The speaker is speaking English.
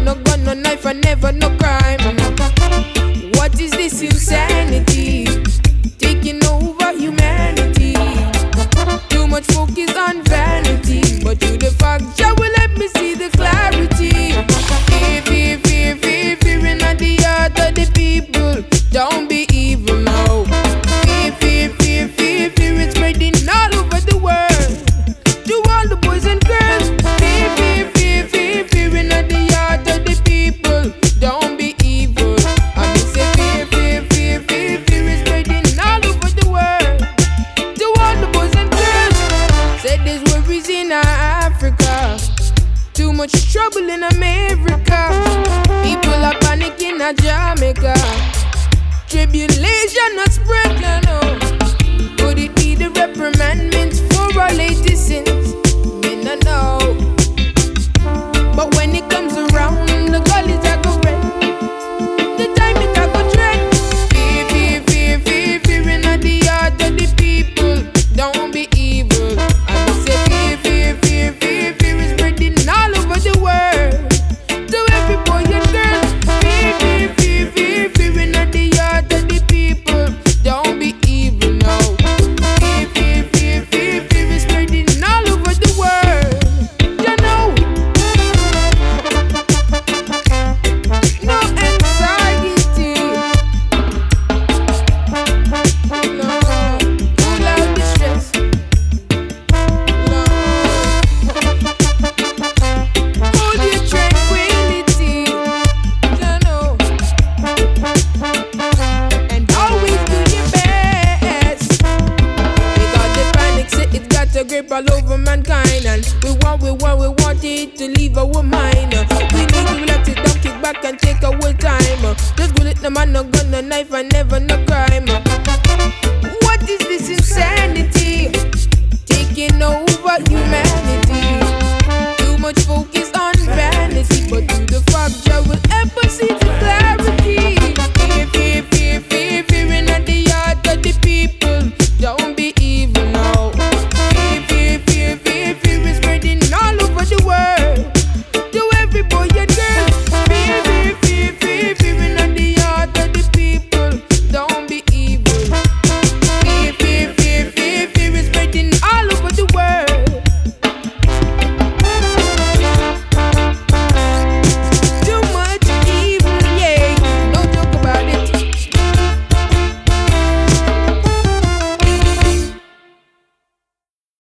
man, no gun, no knife, and never no crime. What is this insanity taking over humanity? Too much focus on vanity, but you the fact Jah will let me see the clarity. Fearing at the heart of the people. Don't be evil now. Fear it's spreading all over the world. To all the boys and girls. Fearing at the heart of the people. Don't be evil. I mean say fear is spreading all over the world. To all the boys and girls. Say there's worries in Africa. Too much trouble in America. People are panicking at Jamaica. Tribulation not spread, you know. Could it be the reprimandments for our latest sins? Me no know. But when it comes around, the gullies are go red. The time it a go dread. Fearing at the heart of the people. Don't be evil. I must say fear is spreading all over the world. To every boy and girl. Fearing at the heart of the people. Don't be evil now. Fear is spreading all over the world. You know. No anxiety. No. Pull out the stress. No. Hold your tranquility. You know. And always do your best. Because the panic say it got a grip all over mankind. And we want it to leave our mind. We need to relax it down, kick back and take our time. Just bullet, no man, no gun, no knife, and never no crime.